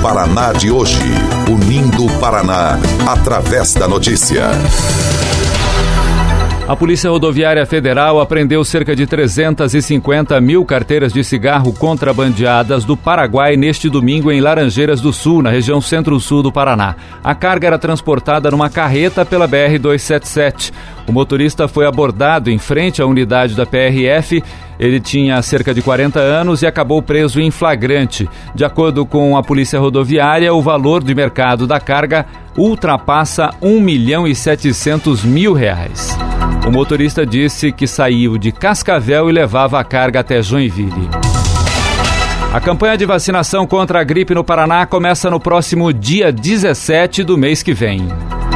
Paraná de hoje. Unindo o Paraná, através da notícia. A Polícia Rodoviária Federal apreendeu cerca de 350 mil carteiras de cigarro contrabandeadas do Paraguai neste domingo em Laranjeiras do Sul, na região centro-sul do Paraná. A carga era transportada numa carreta pela BR-277. O motorista foi abordado em frente à unidade da PRF. Ele tinha cerca de 40 anos e acabou preso em flagrante. De acordo com a Polícia Rodoviária, o valor de mercado da carga ultrapassa R$1.700.000. O motorista disse que saiu de Cascavel e levava a carga até Joinville. A campanha de vacinação contra a gripe no Paraná começa no próximo dia 17 do mês que vem.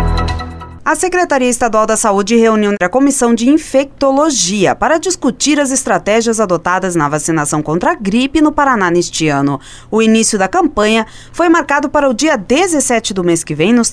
A Secretaria Estadual da Saúde reuniu a Comissão de Infectologia para discutir as estratégias adotadas na vacinação contra a gripe no Paraná neste ano. O início da campanha foi marcado para o dia 17 do mês que vem nos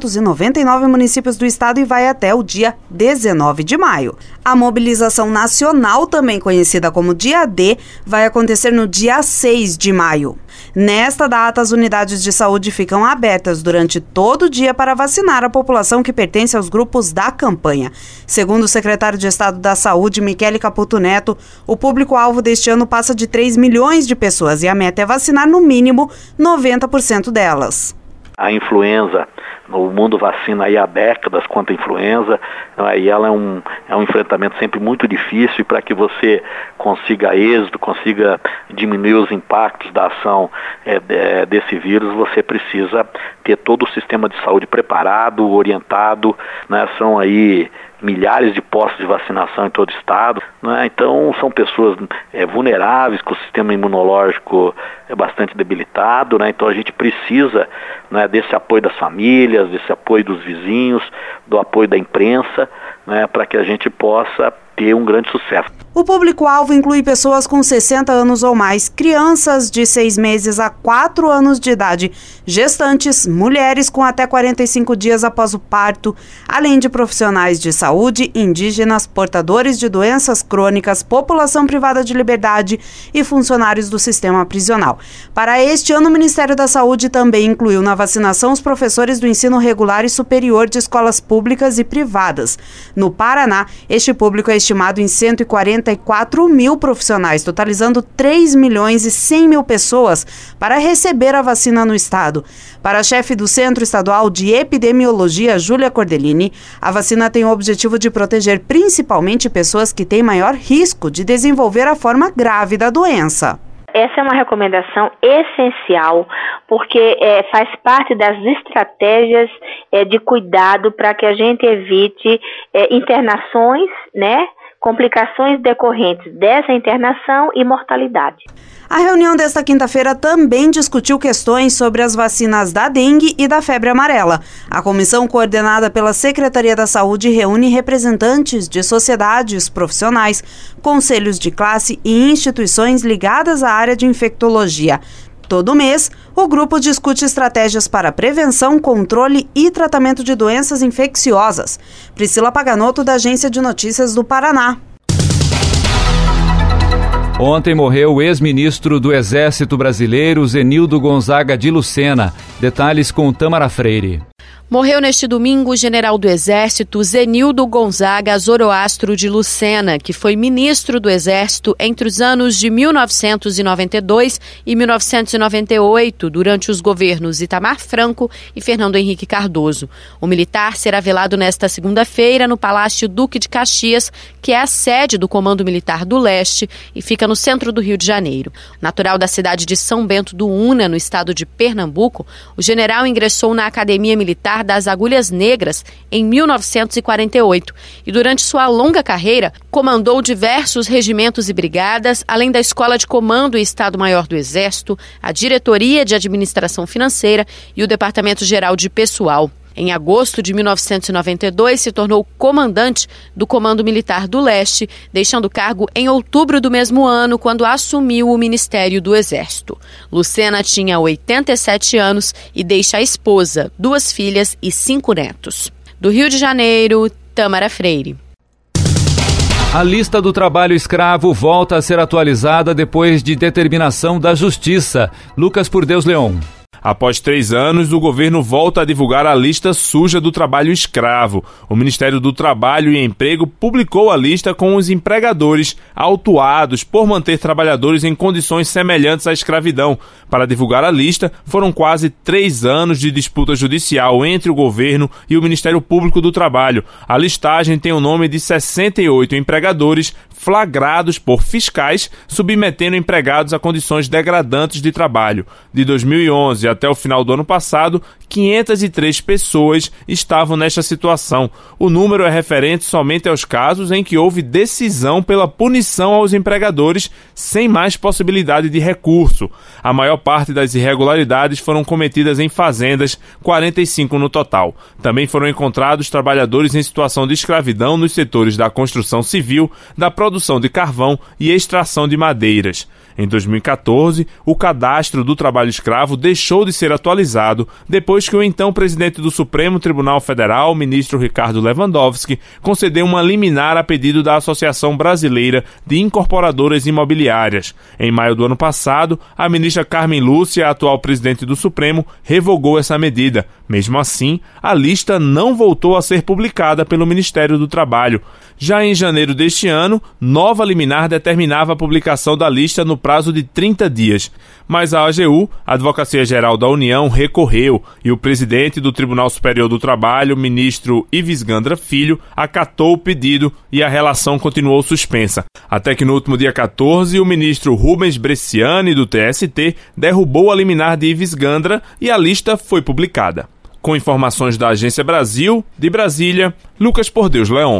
399 municípios do estado e vai até o dia 19 de maio. A mobilização nacional, também conhecida como Dia D, vai acontecer no dia 6 de maio. Nesta data, as unidades de saúde ficam abertas durante todo o dia para vacinar a população que pertence aos grupos da campanha. Segundo o secretário de Estado da Saúde, Michele Caputo Neto, o público-alvo deste ano passa de 3 milhões de pessoas e a meta é vacinar no mínimo 90% delas. A influenza, o mundo vacina aí há décadas contra a influenza, e ela é um enfrentamento sempre muito difícil, e para que você consiga êxito, consiga diminuir os impactos da ação desse vírus, você precisa ter todo o sistema de saúde preparado, orientado, né? São aí milhares de postos de vacinação em todo o estado, né? Então são pessoas vulneráveis, com o sistema imunológico bastante debilitado, né? Então a gente precisa, né, desse apoio das famílias, desse apoio dos vizinhos, do apoio da imprensa, né, para que a gente possa ter um grande sucesso. O público-alvo inclui pessoas com 60 anos ou mais, crianças de 6 meses a 4 anos de idade, gestantes, mulheres com até 45 dias após o parto, além de profissionais de saúde, indígenas, portadores de doenças crônicas, população privada de liberdade e funcionários do sistema prisional. Para este ano, o Ministério da Saúde também incluiu na vacinação os professores do ensino regular e superior de escolas públicas e privadas. No Paraná, este público é estimado em 144 mil profissionais, totalizando 3 milhões e 100 mil pessoas para receber a vacina no estado. Para a chefe do Centro Estadual de Epidemiologia, Júlia Cordelini, a vacina tem o objetivo de proteger principalmente pessoas que têm maior risco de desenvolver a forma grave da doença. Essa é uma recomendação essencial, porque faz parte das estratégias de cuidado para que a gente evite internações, né, complicações decorrentes dessa internação e mortalidade. A reunião desta quinta-feira também discutiu questões sobre as vacinas da dengue e da febre amarela. A comissão, coordenada pela Secretaria da Saúde, reúne representantes de sociedades profissionais, conselhos de classe e instituições ligadas à área de infectologia. Todo mês, o grupo discute estratégias para prevenção, controle e tratamento de doenças infecciosas. Priscila Paganotto, da Agência de Notícias do Paraná. Ontem morreu o ex-ministro do Exército Brasileiro, Zenildo Gonzaga de Lucena. Detalhes com Tamara Freire. Morreu neste domingo o general do Exército Zenildo Gonzaga Zoroastro de Lucena, que foi ministro do Exército entre os anos de 1992 e 1998, durante os governos Itamar Franco e Fernando Henrique Cardoso. O militar será velado nesta segunda-feira no Palácio Duque de Caxias, que é a sede do Comando Militar do Leste e fica no centro do Rio de Janeiro. Natural da cidade de São Bento do Una, no estado de Pernambuco, o general ingressou na Academia Militar das Agulhas Negras em 1948 e durante sua longa carreira comandou diversos regimentos e brigadas, além da Escola de Comando e Estado-Maior do Exército, a Diretoria de Administração Financeira e o Departamento Geral de Pessoal. Em agosto de 1992, se tornou comandante do Comando Militar do Leste, deixando o cargo em outubro do mesmo ano, quando assumiu o Ministério do Exército. Lucena tinha 87 anos e deixa a esposa, 2 filhas e 5 netos. Do Rio de Janeiro, Tamara Freire. A lista do trabalho escravo volta a ser atualizada depois de determinação da Justiça. Lucas Por Deus Leon. Após 3 anos, o governo volta a divulgar a lista suja do trabalho escravo. O Ministério do Trabalho e Emprego publicou a lista com os empregadores autuados por manter trabalhadores em condições semelhantes à escravidão. Para divulgar a lista, foram quase 3 anos de disputa judicial entre o governo e o Ministério Público do Trabalho. A listagem tem o nome de 68 empregadores flagrados por fiscais submetendo empregados a condições degradantes de trabalho. De 2011 até o final do ano passado, 503 pessoas estavam nesta situação. O número é referente somente aos casos em que houve decisão pela punição aos empregadores sem mais possibilidade de recurso. A maior parte das irregularidades foram cometidas em fazendas, 45 no total. Também foram encontrados trabalhadores em situação de escravidão nos setores da construção civil, da produção de carvão e extração de madeiras. Em 2014, o cadastro do trabalho escravo deixou de ser atualizado depois que o então presidente do Supremo Tribunal Federal, o ministro Ricardo Lewandowski, concedeu uma liminar a pedido da Associação Brasileira de Incorporadoras Imobiliárias. Em maio do ano passado, a ministra Carmen Lúcia, atual presidente do Supremo, revogou essa medida. Mesmo assim, a lista não voltou a ser publicada pelo Ministério do Trabalho. Já em janeiro deste ano, nova liminar determinava a publicação da lista no prazo de 30 dias. Mas a AGU, a Advocacia Geral da União, recorreu e o presidente do Tribunal Superior do Trabalho, ministro Ives Gandra Filho, acatou o pedido e a relação continuou suspensa. Até que no último dia 14, o ministro Rubens Bresciani, do TST, derrubou a liminar de Ives Gandra e a lista foi publicada. Com informações da Agência Brasil, de Brasília, Lucas Por Deus Leon.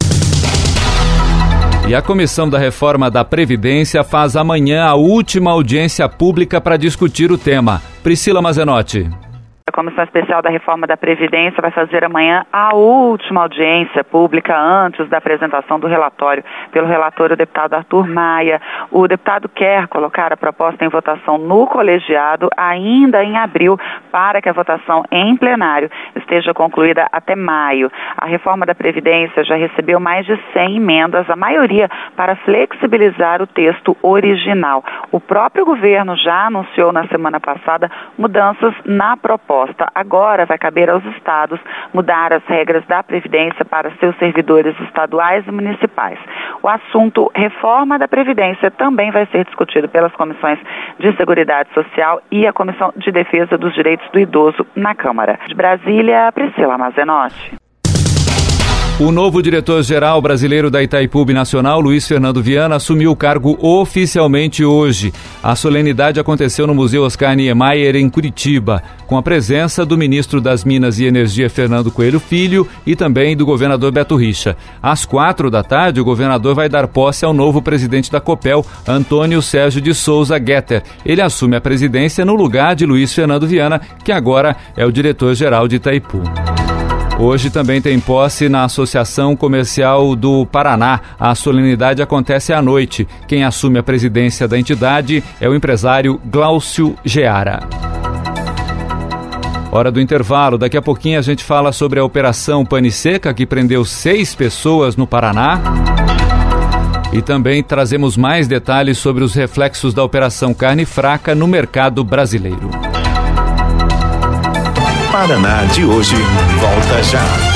E a Comissão da Reforma da Previdência faz amanhã a última audiência pública para discutir o tema. Priscila Mazenotti. A Comissão Especial da Reforma da Previdência vai fazer amanhã a última audiência pública antes da apresentação do relatório pelo relator, o deputado Arthur Maia. O deputado quer colocar a proposta em votação no colegiado ainda em abril para que a votação em plenário esteja concluída até maio. A reforma da Previdência já recebeu mais de 100 emendas, a maioria para flexibilizar o texto original. O próprio governo já anunciou na semana passada mudanças na proposta. Agora vai caber aos estados mudar as regras da Previdência para seus servidores estaduais e municipais. O assunto reforma da Previdência também vai ser discutido pelas comissões de Seguridade Social e a Comissão de Defesa dos Direitos do Idoso na Câmara. De Brasília, Priscila Mazenotti. O novo diretor-geral brasileiro da Itaipu Binacional, Luiz Fernando Viana, assumiu o cargo oficialmente hoje. A solenidade aconteceu no Museu Oscar Niemeyer, em Curitiba, com a presença do ministro das Minas e Energia, Fernando Coelho Filho, e também do governador Beto Richa. Às 16h, o governador vai dar posse ao novo presidente da Copel, Antônio Sérgio de Souza Guetter. Ele assume a presidência no lugar de Luiz Fernando Viana, que agora é o diretor-geral de Itaipu. Hoje também tem posse na Associação Comercial do Paraná. A solenidade acontece à noite. Quem assume a presidência da entidade é o empresário Glaucio Geara. Hora do intervalo. Daqui a pouquinho a gente fala sobre a Operação Pane Seca, que prendeu 6 pessoas no Paraná. E também trazemos mais detalhes sobre os reflexos da Operação Carne Fraca no mercado brasileiro. Paraná de hoje volta já.